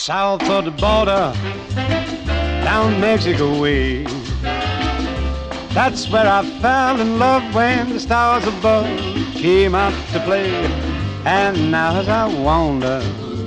south of the border, down Mexico way. That's where I fell in love when the stars above came out to play. And now as I wander...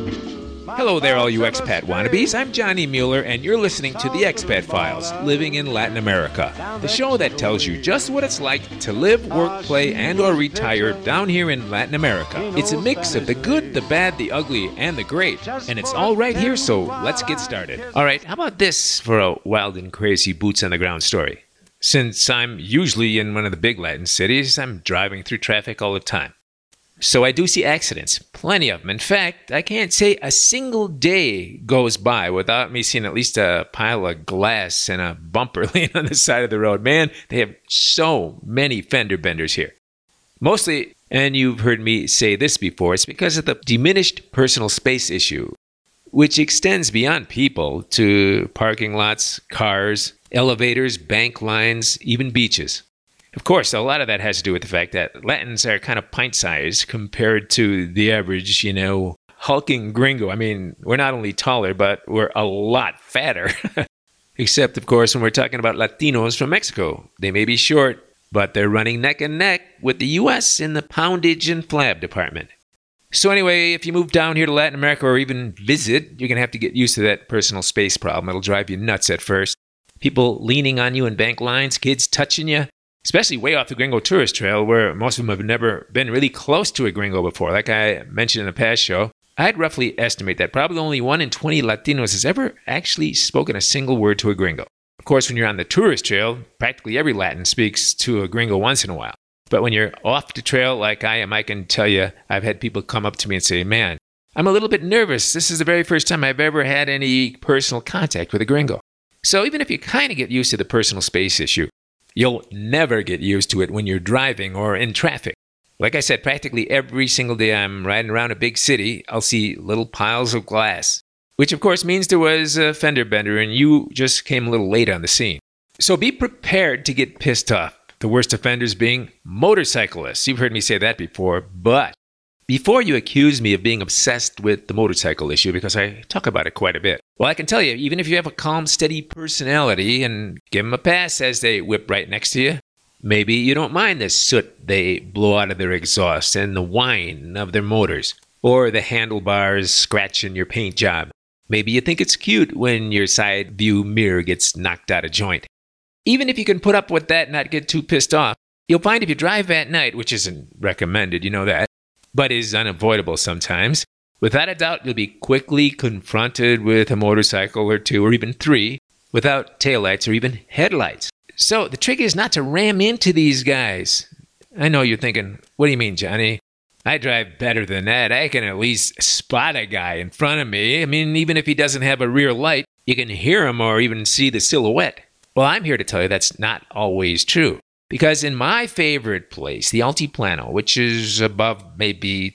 Hello there, all you expat wannabes. I'm Johnny Mueller, and you're listening to The Expat Files, Living in Latin America, the show that tells you just what it's like to live, work, play, and or retire down here in Latin America. It's a mix of the good, the bad, the ugly, and the great, and it's all right here, so let's get started. All right, how about this for a wild and crazy boots-on-the-ground story? Since I'm usually in one of the big Latin cities, I'm driving through traffic all the time. So I do see accidents, plenty of them. In fact, I can't say a single day goes by without me seeing at least a pile of glass and a bumper laying on the side of the road. Man, they have so many fender benders here. Mostly, and you've heard me say this before, it's because of the diminished personal space issue, which extends beyond people to parking lots, cars, elevators, bank lines, even beaches. Of course, a lot of that has to do with the fact that Latins are kind of pint-sized compared to the average, hulking gringo. I mean, we're not only taller, but we're a lot fatter. Except, of course, when we're talking about Latinos from Mexico. They may be short, but they're running neck and neck with the U.S. in the poundage and flab department. So anyway, if you move down here to Latin America or even visit, you're going to have to get used to that personal space problem. It'll drive you nuts at first. People leaning on you in bank lines, kids touching you. Especially way off the Gringo Tourist Trail, where most of them have never been really close to a gringo before. Like I mentioned in a past show, I'd roughly estimate that probably only 1 in 20 Latinos has ever actually spoken a single word to a gringo. Of course, when you're on the tourist trail, practically every Latin speaks to a gringo once in a while. But when you're off the trail like I am, I can tell you, I've had people come up to me and say, man, I'm a little bit nervous. This is the very first time I've ever had any personal contact with a gringo. So even if you kind of get used to the personal space issue, you'll never get used to it when you're driving or in traffic. Like I said, practically every single day I'm riding around a big city, I'll see little piles of glass, which of course means there was a fender bender and you just came a little late on the scene. So be prepared to get pissed off. The worst offenders being motorcyclists. You've heard me say that before, but before you accuse me of being obsessed with the motorcycle issue, because I talk about it quite a bit, well, I can tell you, even if you have a calm, steady personality and give them a pass as they whip right next to you, maybe you don't mind the soot they blow out of their exhaust and the whine of their motors, or the handlebars scratching your paint job. Maybe you think it's cute when your side view mirror gets knocked out of joint. Even if you can put up with that and not get too pissed off, you'll find if you drive at night, which isn't recommended, you know that, but is unavoidable sometimes, without a doubt you'll be quickly confronted with a motorcycle or 2 or even 3 without taillights or even headlights. So the trick is not to ram into these guys. I know you're thinking, what do you mean, Johnny? I drive better than that. I can at least spot a guy in front of me. I mean, even if he doesn't have a rear light, you can hear him or even see the silhouette. Well, I'm here to tell you that's not always true. Because in my favorite place, the Altiplano, which is above maybe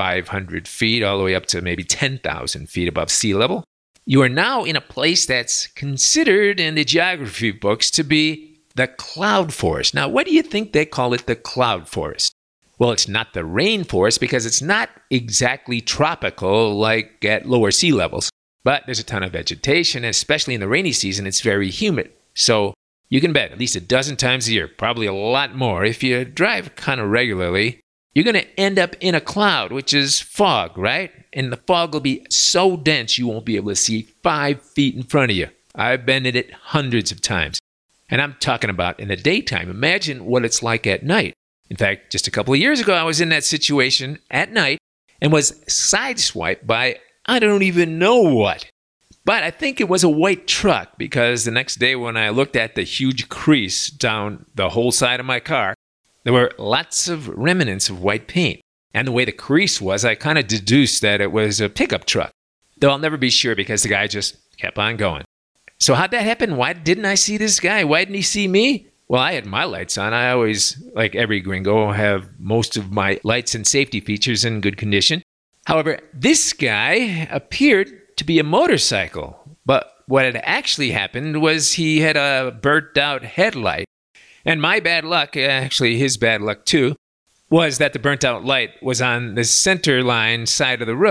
3,500 feet, all the way up to maybe 10,000 feet above sea level, you are now in a place that's considered in the geography books to be the cloud forest. Now, why do you think they call it the cloud forest? Well, it's not the rainforest because it's not exactly tropical like at lower sea levels. But there's a ton of vegetation, and especially in the rainy season, it's very humid. So you can bet at least a dozen times a year, probably a lot more, if you drive kind of regularly, you're going to end up in a cloud, which is fog, right? And the fog will be so dense you won't be able to see 5 feet in front of you. I've been in it hundreds of times. And I'm talking about in the daytime. Imagine what it's like at night. In fact, just a couple of years ago, I was in that situation at night and was sideswiped by I don't even know what. But I think it was a white truck because the next day when I looked at the huge crease down the whole side of my car, there were lots of remnants of white paint. And the way the crease was, I kind of deduced that it was a pickup truck. Though I'll never be sure because the guy just kept on going. So how'd that happen? Why didn't I see this guy? Why didn't he see me? Well, I had my lights on. I always, like every gringo, have most of my lights and safety features in good condition. However, this guy appeared to be a motorcycle. But what had actually happened was he had a burnt out headlight. And my bad luck, actually his bad luck too, was that the burnt out light was on the center line side of the road.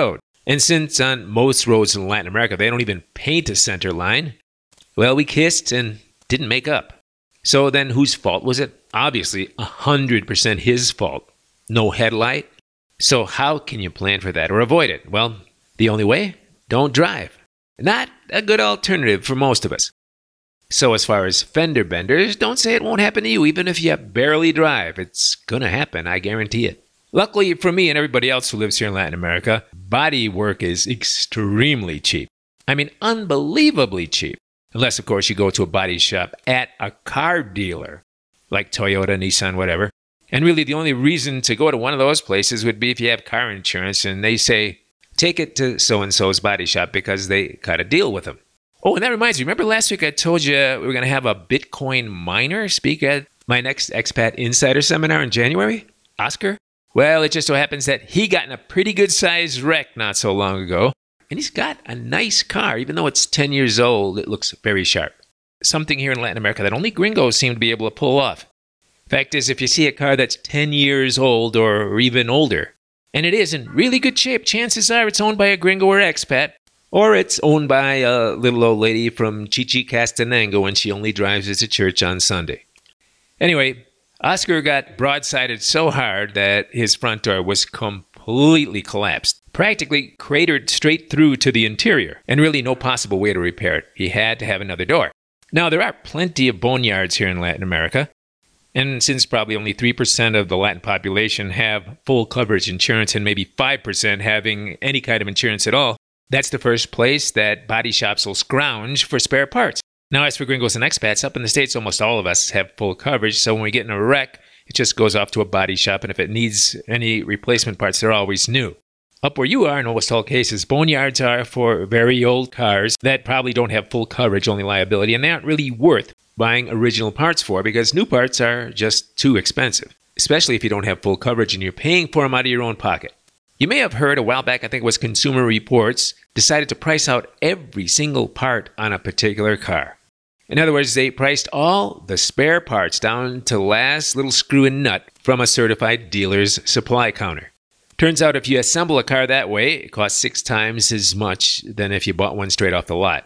And since on most roads in Latin America they don't even paint a center line, well, we kissed and didn't make up. So then whose fault was it? Obviously, 100% his fault. No headlight. So how can you plan for that or avoid it? Well, the only way? Don't drive. Not a good alternative for most of us. So as far as fender benders, don't say it won't happen to you even if you barely drive. It's gonna happen, I guarantee it. Luckily for me and everybody else who lives here in Latin America, body work is extremely cheap. I mean, unbelievably cheap. Unless, of course, you go to a body shop at a car dealer, like Toyota, Nissan, whatever. And really, the only reason to go to one of those places would be if you have car insurance and they say, take it to so-and-so's body shop because they got a deal with them. Oh, and that reminds me, remember last week I told you we were going to have a Bitcoin miner speak at my next Expat Insider Seminar in January? Oscar? Well, it just so happens that he got in a pretty good-sized wreck not so long ago. And he's got a nice car. Even though it's 10 years old, it looks very sharp. Something here in Latin America that only gringos seem to be able to pull off. Fact is, if you see a car that's 10 years old or even older, and it is in really good shape, chances are it's owned by a gringo or expat, or it's owned by a little old lady from Chichicastenango and she only drives us to church on Sunday. Anyway, Oscar got broadsided so hard that his front door was completely collapsed. Practically cratered straight through to the interior, and really no possible way to repair it. He had to have another door. Now, there are plenty of boneyards here in Latin America, and since probably only 3% of the Latin population have full coverage insurance and maybe 5% having any kind of insurance at all, that's the first place that body shops will scrounge for spare parts. Now, as for gringos and expats, up in the States, almost all of us have full coverage, so when we get in a wreck, it just goes off to a body shop, and if it needs any replacement parts, they're always new. Up where you are, in almost all cases, boneyards are for very old cars that probably don't have full coverage, only liability, and they aren't really worth buying original parts for because new parts are just too expensive, especially if you don't have full coverage and you're paying for them out of your own pocket. You may have heard a while back, I think it was Consumer Reports, decided to price out every single part on a particular car. In other words, they priced all the spare parts down to the last little screw and nut from a certified dealer's supply counter. Turns out if you assemble a car that way, it costs 6 times as much than if you bought one straight off the lot.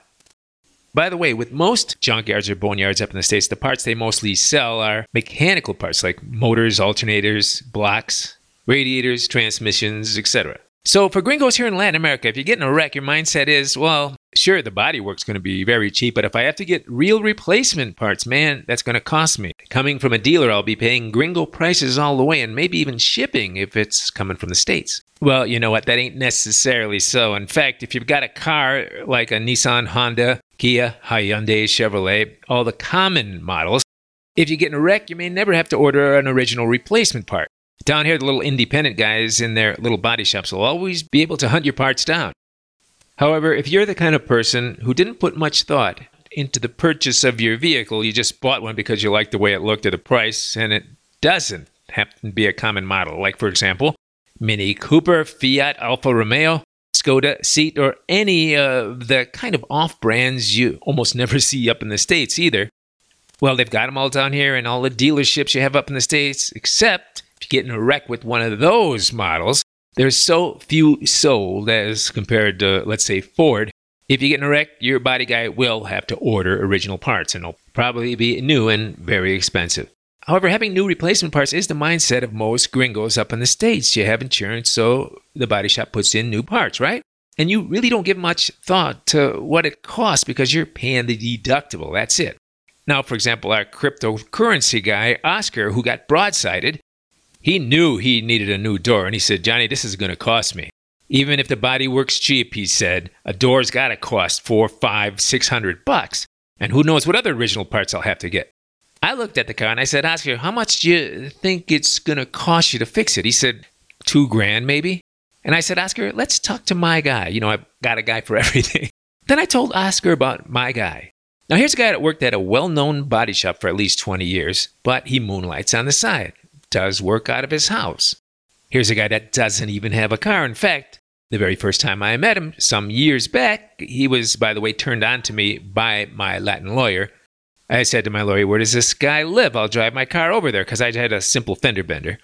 By the way, with most junkyards or boneyards up in the States, the parts they mostly sell are mechanical parts like motors, alternators, blocks, radiators, transmissions, etc. So for gringos here in Latin America, if you get in a wreck, your mindset is, well, sure, the bodywork's going to be very cheap, but if I have to get real replacement parts, man, that's going to cost me. Coming from a dealer, I'll be paying gringo prices all the way and maybe even shipping if it's coming from the States. Well, you know what? That ain't necessarily so. In fact, if you've got a car like a Nissan, Honda, Kia, Hyundai, Chevrolet, all the common models, if you get in a wreck, you may never have to order an original replacement part. Down here, the little independent guys in their little body shops will always be able to hunt your parts down. However, if you're the kind of person who didn't put much thought into the purchase of your vehicle, you just bought one because you liked the way it looked at the price, and it doesn't happen to be a common model, like, for example, Mini Cooper, Fiat, Alfa Romeo, Skoda, Seat, or any of the kind of off-brands you almost never see up in the States either. Well, they've got them all down here in all the dealerships you have up in the States, except if you get in a wreck with one of those models, there's so few sold as compared to, let's say, Ford. If you get in a wreck, your body guy will have to order original parts, and they'll probably be new and very expensive. However, having new replacement parts is the mindset of most gringos up in the States. You have insurance, so the body shop puts in new parts, right? And you really don't give much thought to what it costs because you're paying the deductible. That's it. Now, for example, our cryptocurrency guy, Oscar, who got broadsided, he knew he needed a new door, and he said, Johnny, this is going to cost me. Even if the body works cheap, he said, a door's got to cost $400, $500, $600. And who knows what other original parts I'll have to get. I looked at the car and I said, Oscar, how much do you think it's going to cost you to fix it? He said, $2,000 maybe. And I said, Oscar, let's talk to my guy. You know, I've got a guy for everything. Then I told Oscar about my guy. Now, here's a guy that worked at a well-known body shop for at least 20 years, but he moonlights on the side, does work out of his house. Here's a guy that doesn't even have a car. In fact, the very first time I met him, some years back, he was, by the way, turned on to me by my Latin lawyer. I said to my lawyer, where does this guy live? I'll drive my car over there because I had a simple fender bender.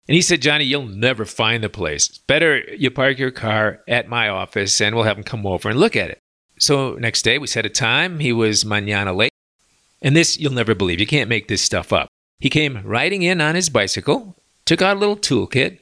And he said, Johnny, you'll never find the place. Better you park your car at my office and we'll have him come over and look at it. So next day we set a time. He was mañana late. And this you'll never believe. You can't make this stuff up. He came riding in on his bicycle, took out a little toolkit,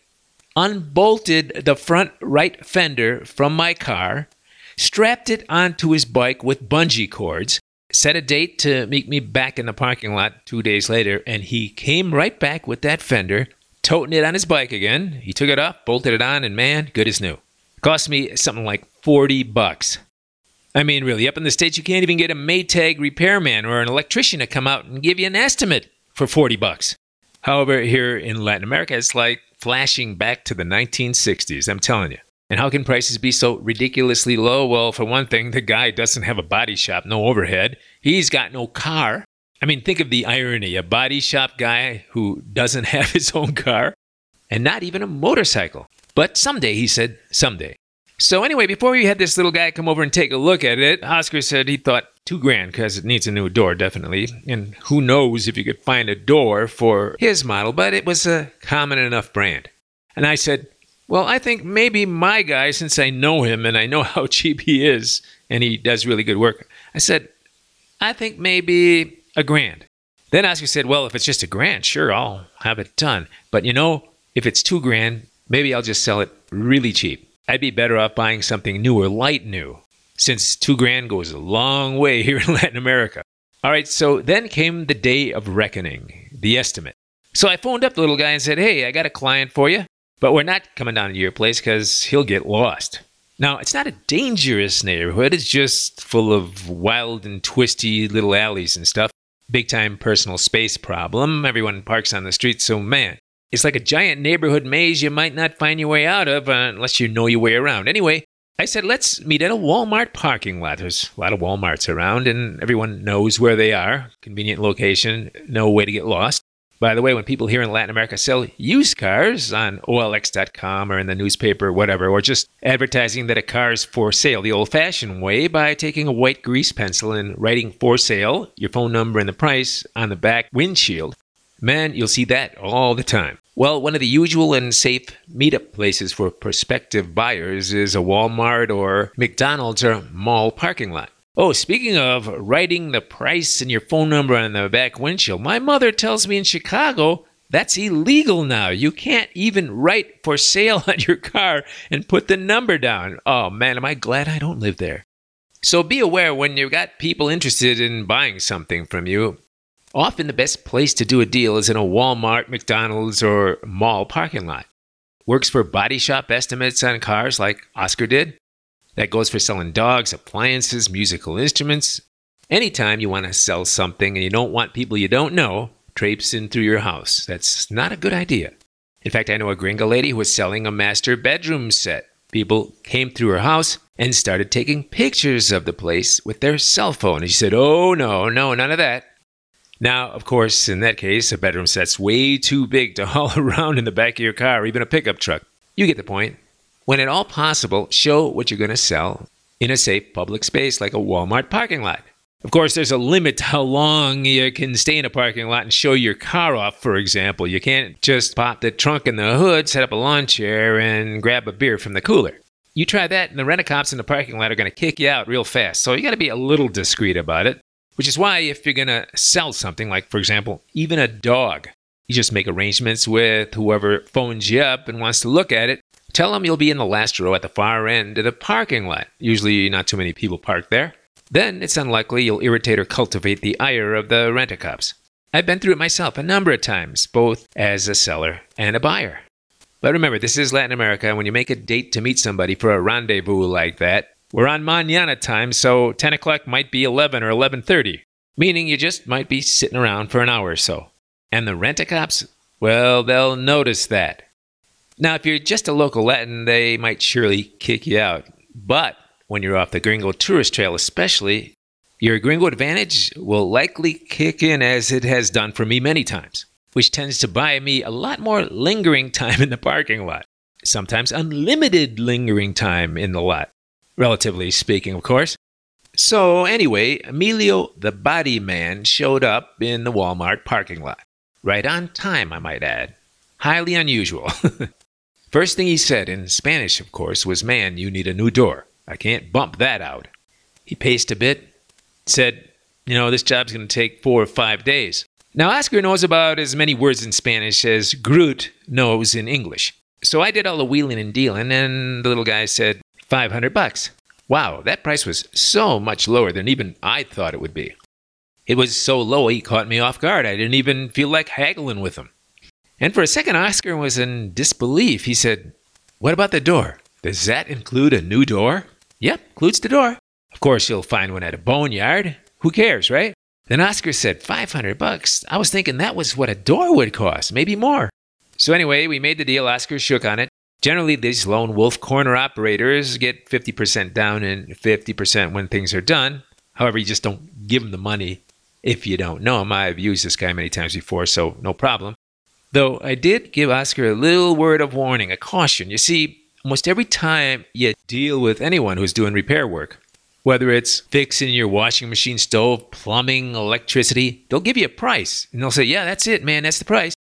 unbolted the front right fender from my car, strapped it onto his bike with bungee cords, set a date to meet me back in the parking lot 2 days later, and he came right back with that fender, toting it on his bike again. He took it off, bolted it on, and man, good as new. Cost me something like $40. I mean, really, up in the States, you can't even get a Maytag repairman or an electrician to come out and give you an estimate for $40. However, here in Latin America, it's like flashing back to the 1960s, I'm telling you. And how can prices be so ridiculously low? Well, for one thing, the guy doesn't have a body shop, no overhead. He's got no car. I mean, think of the irony. A body shop guy who doesn't have his own car and not even a motorcycle. But someday, he said, someday. So anyway, before we had this little guy come over and take a look at it, Oscar said he thought $2,000 because it needs a new door, definitely. And who knows if you could find a door for his model, but it was a common enough brand. And I said, well, I think maybe my guy, since I know him and I know how cheap he is, and he does really good work, I said, I think maybe $1,000. Then Oscar said, well, if it's just $1,000, sure, I'll have it done. But if it's $2,000, maybe I'll just sell it really cheap. I'd be better off buying something new or light new, since $2,000 goes a long way here in Latin America. All right, so then came the day of reckoning, the estimate. So I phoned up the little guy and said, hey, I got a client for you, but we're not coming down to your place because he'll get lost. Now, it's not a dangerous neighborhood. It's just full of wild and twisty little alleys and stuff. Big time personal space problem. Everyone parks on the street, so man, it's like a giant neighborhood maze you might not find your way out of unless you know your way around. Anyway, I said, let's meet at a Walmart parking lot. There's a lot of Walmarts around, and everyone knows where they are. Convenient location, no way to get lost. By the way, when people here in Latin America sell used cars on OLX.com or in the newspaper or whatever, or just advertising that a car is for sale the old-fashioned way by taking a white grease pencil and writing for sale, your phone number and the price on the back windshield, man, you'll see that all the time. Well, one of the usual and safe meetup places for prospective buyers is a Walmart or McDonald's or mall parking lot. Oh, speaking of writing the price and your phone number on the back windshield, my mother tells me in Chicago that's illegal now. You can't even write for sale on your car and put the number down. Oh man, am I glad I don't live there. So be aware when you've got people interested in buying something from you. Often the best place to do a deal is in a Walmart, McDonald's, or mall parking lot. Works for body shop estimates on cars like Oscar did. That goes for selling dogs, appliances, musical instruments. Anytime you want to sell something and you don't want people you don't know traipsing through your house, that's not a good idea. In fact, I know a gringo lady who was selling a master bedroom set. People came through her house and started taking pictures of the place with their cell phone. And she said, oh, no, none of that. Now, of course, in that case, a bedroom set's way too big to haul around in the back of your car or even a pickup truck. You get the point. When at all possible, show what you're going to sell in a safe public space like a Walmart parking lot. Of course, there's a limit to how long you can stay in a parking lot and show your car off, for example. You can't just pop the trunk in the hood, set up a lawn chair, and grab a beer from the cooler. You try that, and the rent-a-cops in the parking lot are going to kick you out real fast. So you got to be a little discreet about it. Which is why if you're going to sell something, like, for example, even a dog, you just make arrangements with whoever phones you up and wants to look at it. Tell them you'll be in the last row at the far end of the parking lot. Usually not too many people park there. Then it's unlikely you'll irritate or cultivate the ire of the rent-a-cops. I've been through it myself a number of times, both as a seller and a buyer. But remember, this is Latin America. When you make a date to meet somebody for a rendezvous like that, we're on mañana time, so 10 o'clock might be 11 or 11:30, meaning you just might be sitting around for an hour or so. And the rent-a-cops, well, they'll notice that. Now, if you're just a local Latin, they might surely kick you out. But when you're off the Gringo tourist trail especially, your Gringo advantage will likely kick in as it has done for me many times, which tends to buy me a lot more lingering time in the parking lot. Sometimes unlimited lingering time in the lot. Relatively speaking, of course. So anyway, Emilio the body man showed up in the Walmart parking lot. Right on time, I might add. highly unusual. First thing he said, in Spanish of course, was, "Man, you need a new door. I can't bump that out." He paced a bit, said, "This job's going to take 4 or 5 days." Now, Oscar knows about as many words in Spanish as Groot knows in English. So I did all the wheeling and dealing, and the little guy said, $500. Wow, that price was so much lower than even I thought it would be. It was so low, he caught me off guard. I didn't even feel like haggling with him. And for a second, Oscar was in disbelief. He said, "What about the door? Does that include a new door?" "Yep, includes the door. Of course, you'll find one at a boneyard. Who cares, right?" Then Oscar said, $500. I was thinking that was what a door would cost, maybe more. So anyway, we made the deal. Oscar shook on it. Generally, these lone wolf corner operators get 50% down and 50% when things are done. However, you just don't give them the money if you don't know him. I've used this guy many times before, so no problem. Though I did give Oscar a little word of warning, a caution. You see, almost every time you deal with anyone who's doing repair work, whether it's fixing your washing machine, stove, plumbing, electricity, they'll give you a price. And they'll say, "Yeah, that's it, man, that's the price."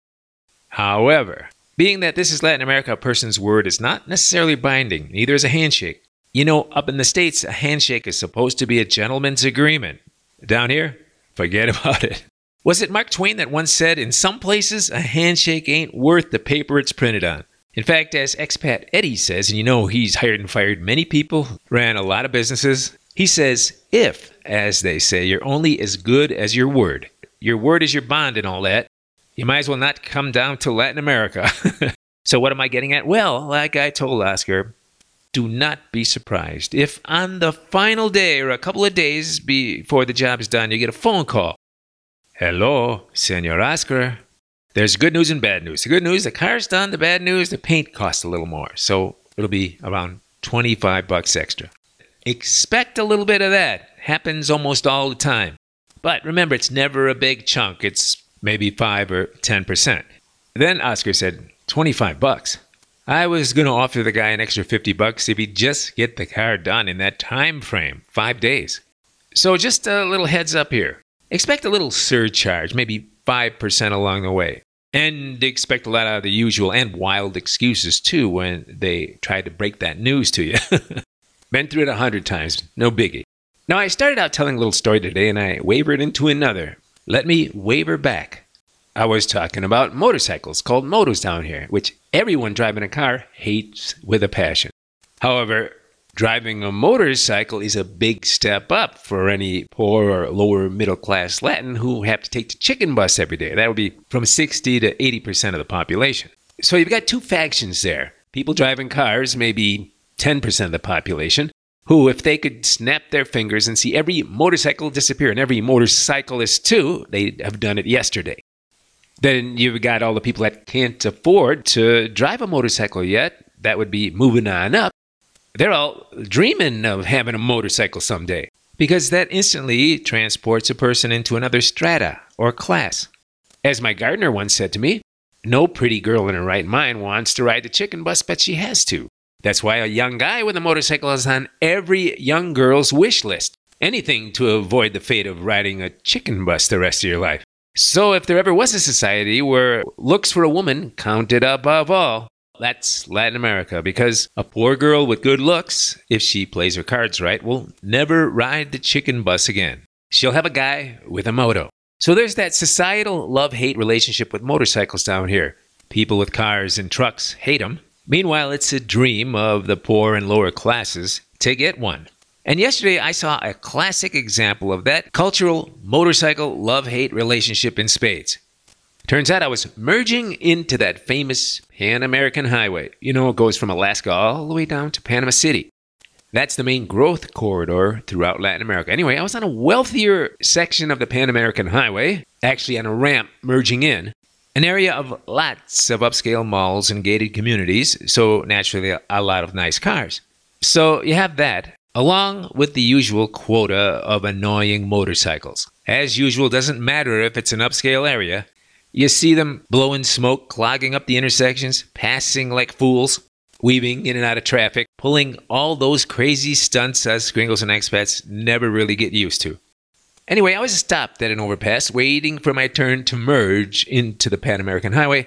However, being that this is Latin America, a person's word is not necessarily binding. Neither is a handshake. Up in the States, a handshake is supposed to be a gentleman's agreement. Down here, forget about it. Was it Mark Twain that once said, "In some places, a handshake ain't worth the paper it's printed on"? In fact, as expat Eddie says, and he's hired and fired many people, ran a lot of businesses, he says, if, as they say, you're only as good as your word is your bond and all that, you might as well not come down to Latin America. So what am I getting at? Well, like I told Oscar, do not be surprised if on the final day or a couple of days before the job is done, you get a phone call. "Hello, Senor Oscar. There's good news and bad news. The good news, the car's done. The bad news, the paint costs a little more. So it'll be around $25 extra." Expect a little bit of that. Happens almost all the time. But remember, it's never a big chunk. It's maybe 5 or 10%. Then Oscar said, $25. I was going to offer the guy an extra $50 if he'd just get the car done in that time frame, 5 days. So just a little heads up here. Expect a little surcharge, maybe 5% along the way. And expect a lot of the usual and wild excuses too when they try to break that news to you. Been through it 100 times, no biggie. Now I started out telling a little story today and I wavered into another. Let me waver back. I was talking about motorcycles called motos down here, which everyone driving a car hates with a passion. However, driving a motorcycle is a big step up for any poor or lower middle class Latin who have to take the chicken bus every day. That would be from 60 to 80% of the population. So you've got two factions there. People driving cars, maybe 10% of the population, who, if they could snap their fingers and see every motorcycle disappear and every motorcyclist too, they'd have done it yesterday. Then you've got all the people that can't afford to drive a motorcycle yet. That would be moving on up. They're all dreaming of having a motorcycle someday because that instantly transports a person into another strata or class. As my gardener once said to me, no pretty girl in her right mind wants to ride the chicken bus, but she has to. That's why a young guy with a motorcycle is on every young girl's wish list. Anything to avoid the fate of riding a chicken bus the rest of your life. So if there ever was a society where looks for a woman counted above all, that's Latin America, because a poor girl with good looks, if she plays her cards right, will never ride the chicken bus again. She'll have a guy with a moto. So there's that societal love-hate relationship with motorcycles down here. People with cars and trucks hate them. Meanwhile, it's a dream of the poor and lower classes to get one. And yesterday I saw a classic example of that cultural motorcycle love-hate relationship in spades. Turns out I was merging into that famous Pan American Highway. You know, it goes from Alaska all the way down to Panama City. That's the main growth corridor throughout Latin America. Anyway, I was on a wealthier section of the Pan American Highway, actually on a ramp merging in, an area of lots of upscale malls and gated communities, so naturally a lot of nice cars. So you have that, along with the usual quota of annoying motorcycles. As usual, doesn't matter if it's an upscale area. You see them blowing smoke, clogging up the intersections, passing like fools, weaving in and out of traffic, pulling all those crazy stunts us gringos and expats never really get used to. Anyway, I was stopped at an overpass, waiting for my turn to merge into the Pan American Highway,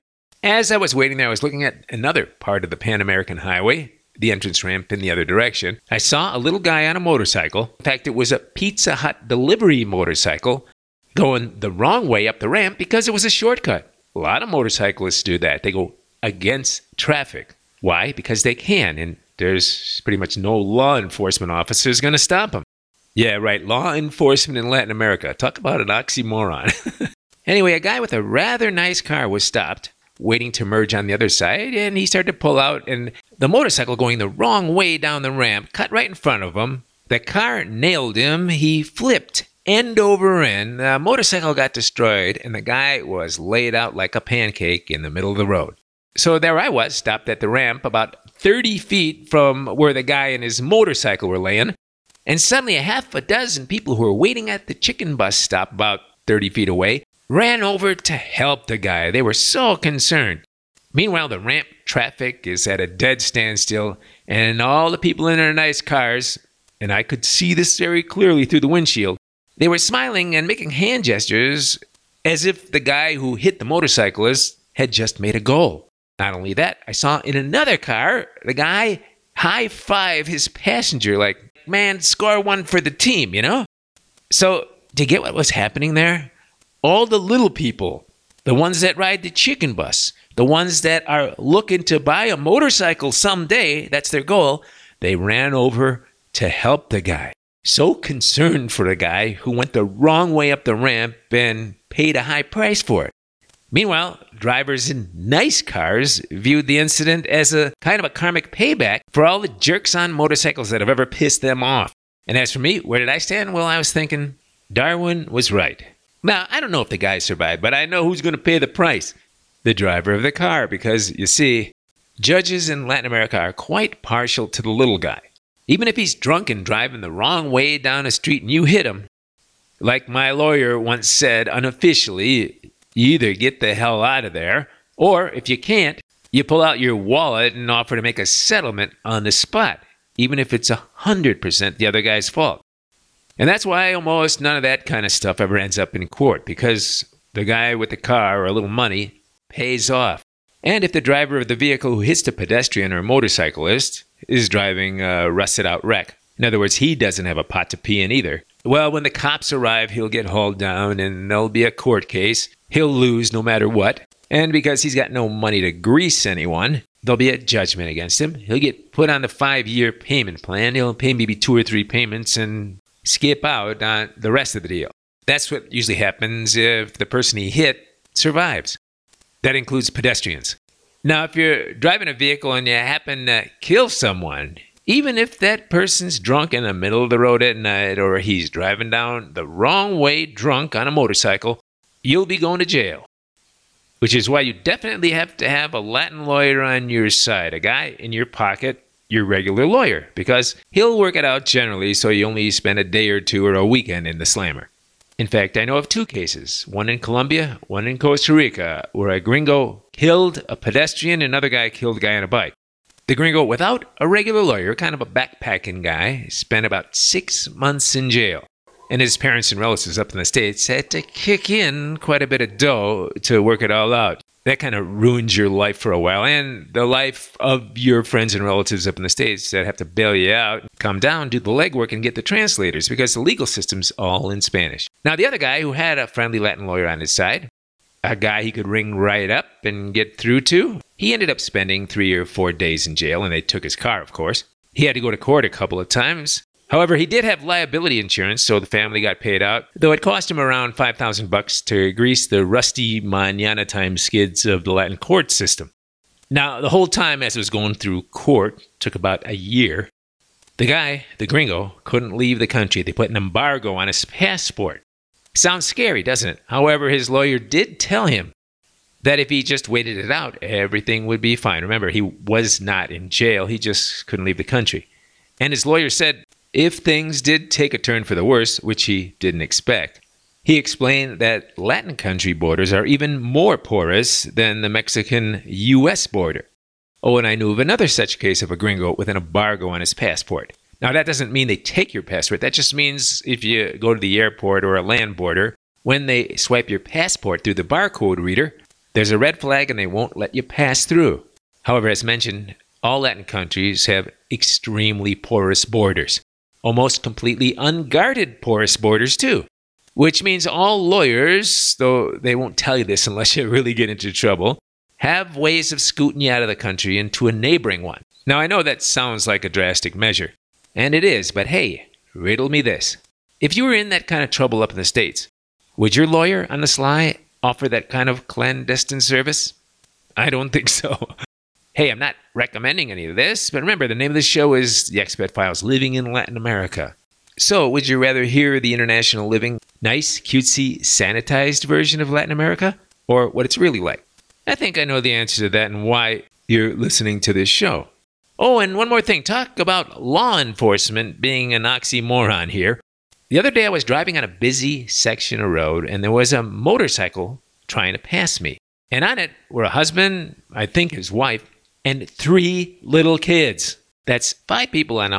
As I was waiting there, I was looking at another part of the Pan American Highway, the entrance ramp in the other direction. I saw a little guy on a motorcycle. In fact, it was a Pizza Hut delivery motorcycle going the wrong way up the ramp because it was a shortcut. A lot of motorcyclists do that. They go against traffic. Why? Because they can, and there's pretty much no law enforcement officers going to stop them. Yeah, right, law enforcement in Latin America. Talk about an oxymoron. Anyway, a guy with a rather nice car was stopped, waiting to merge on the other side, and he started to pull out, and the motorcycle going the wrong way down the ramp cut right in front of him. The car nailed him. He flipped end over end. The motorcycle got destroyed, and the guy was laid out like a pancake in the middle of the road. So there I was, stopped at the ramp about 30 feet from where the guy and his motorcycle were laying, and suddenly a half a dozen people who were waiting at the chicken bus stop about 30 feet away ran over to help the guy. They were so concerned. Meanwhile, the ramp traffic is at a dead standstill, and all the people in their nice cars, and I could see this very clearly through the windshield, they were smiling and making hand gestures as if the guy who hit the motorcyclist had just made a goal. Not only that, I saw in another car, the guy high-five his passenger like, man, score one for the team, you know? So, to get what was happening there, all the little people, the ones that ride the chicken bus, the ones that are looking to buy a motorcycle someday, that's their goal, they ran over to help the guy. So concerned for the guy who went the wrong way up the ramp and paid a high price for it. Meanwhile, drivers in nice cars viewed the incident as a kind of a karmic payback for all the jerks on motorcycles that have ever pissed them off. And as for me, where did I stand? Well, I was thinking, Darwin was right. Now, I don't know if the guy survived, but I know who's going to pay the price. The driver of the car, because, you see, judges in Latin America are quite partial to the little guy. Even if he's drunk and driving the wrong way down a street and you hit him, like my lawyer once said unofficially, you either get the hell out of there, or if you can't, you pull out your wallet and offer to make a settlement on the spot, even if it's 100% the other guy's fault. And that's why almost none of that kind of stuff ever ends up in court, because the guy with the car or a little money pays off. And if the driver of the vehicle who hits the pedestrian or motorcyclist is driving a rusted-out wreck, in other words, he doesn't have a pot to pee in either, well, when the cops arrive, he'll get hauled down and there'll be a court case. He'll lose no matter what. And because he's got no money to grease anyone, there'll be a judgment against him. He'll get put on the 5-year payment plan. He'll pay maybe 2 or 3 payments and skip out on the rest of the deal. That's what usually happens if the person he hit survives. That includes pedestrians. Now, if you're driving a vehicle and you happen to kill someone, even if that person's drunk in the middle of the road at night or he's driving down the wrong way drunk on a motorcycle, you'll be going to jail. Which is why you definitely have to have a Latin lawyer on your side, a guy in your pocket, your regular lawyer, because he'll work it out generally so you only spend a day or two or a weekend in the slammer. In fact, I know of 2 cases, one in Colombia, one in Costa Rica, where a gringo killed a pedestrian and another guy killed a guy on a bike. The gringo, without a regular lawyer, kind of a backpacking guy, spent about 6 months in jail. And his parents and relatives up in the States had to kick in quite a bit of dough to work it all out. That kind of ruins your life for a while, and the life of your friends and relatives up in the States that have to bail you out, come down, do the legwork, and get the translators, because the legal system's all in Spanish. Now, the other guy who had a friendly Latin lawyer on his side, a guy he could ring right up and get through to, he ended up spending 3 or 4 days in jail, and they took his car, of course. He had to go to court a couple of times. However, he did have liability insurance, so the family got paid out, though it cost him around $5,000 to grease the rusty mañana time skids of the Latin court system. Now, the whole time as it was going through court, took about a year, the guy, the gringo, couldn't leave the country. They put an embargo on his passport. Sounds scary, doesn't it? However, his lawyer did tell him that if he just waited it out, everything would be fine. Remember, he was not in jail. He just couldn't leave the country. And his lawyer said, if things did take a turn for the worse, which he didn't expect, he explained that Latin country borders are even more porous than the Mexican-U.S. border. Oh, and I knew of another such case of a gringo with an embargo on his passport. Now, that doesn't mean they take your passport. That just means if you go to the airport or a land border, when they swipe your passport through the barcode reader, There's a red flag and they won't let you pass through. However, as mentioned, all Latin countries have extremely porous borders. Almost completely unguarded porous borders, too. Which means all lawyers, though they won't tell you this unless you really get into trouble, have ways of scooting you out of the country into a neighboring one. Now, I know that sounds like a drastic measure. And it is, but hey, riddle me this. If you were in that kind of trouble up in the States, would your lawyer on the sly offer that kind of clandestine service? I don't think so. Hey, I'm not recommending any of this, but remember, the name of the show is The Expat Files, Living in Latin America. So, would you rather hear the international living, nice, cutesy, sanitized version of Latin America, or what it's really like? I think I know the answer to that and why you're listening to this show. Oh, and one more thing. Talk about law enforcement being an oxymoron here. The other day I was driving on a busy section of road, and there was a motorcycle trying to pass me. And on it were a husband, I think his wife, and 3 little kids. That's 5 people on a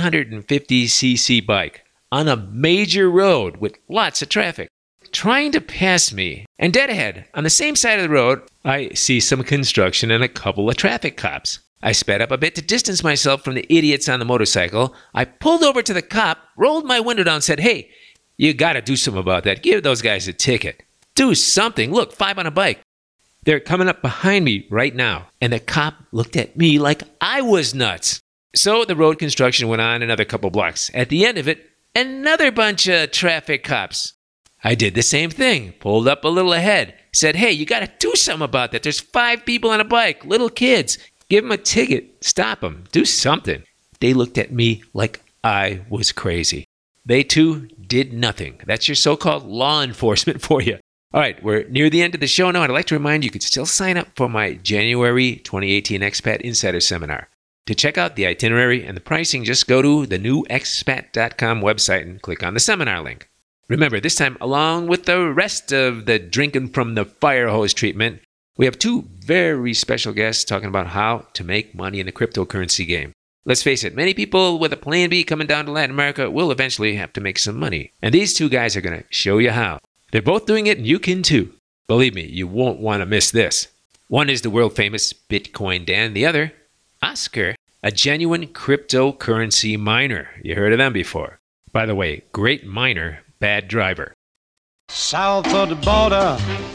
150cc bike on a major road with lots of traffic, trying to pass me. And dead ahead, on the same side of the road, I see some construction and a couple of traffic cops. I sped up a bit to distance myself from the idiots on the motorcycle. I pulled over to the cop, rolled my window down, and said, "Hey, you gotta do something about that. Give those guys a ticket. Do something. Look, 5 on a bike. They're coming up behind me right now." And the cop looked at me like I was nuts. So the road construction went on another couple blocks. At the end of it, another bunch of traffic cops. I did the same thing, pulled up a little ahead, said, "Hey, you got to do something about that. There's 5 people on a bike, little kids. Give them a ticket. Stop them. Do something." They looked at me like I was crazy. They too did nothing. That's your so-called law enforcement for you. All right, we're near the end of the show now, and I'd like to remind you could still sign up for my January 2018 Expat Insider Seminar. To check out the itinerary and the pricing, just go to the newexpat.com website and click on the seminar link. Remember, this time, along with the rest of the drinking from the fire hose treatment, we have 2 very special guests talking about how to make money in the cryptocurrency game. Let's face it, many people with a plan B coming down to Latin America will eventually have to make some money. And these 2 guys are going to show you how. They're both doing it, and you can too. Believe me, you won't want to miss this. One is the world-famous Bitcoin Dan. The other, Oscar, a genuine cryptocurrency miner. You heard of them before. By the way, great miner, bad driver. South of the border.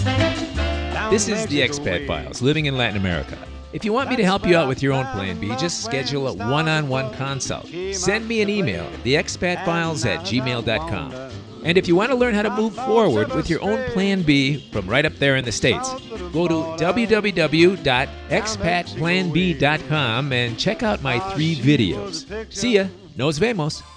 This is the Expat Files, Living in Latin America. If you want me to help you out with your own Plan B, just schedule a one-on-one consult. Send me an email, theexpatfiles@gmail.com. And if you want to learn how to move forward with your own Plan B from right up there in the States, go to www.expatplanb.com and check out my 3 videos. See ya. Nos vemos.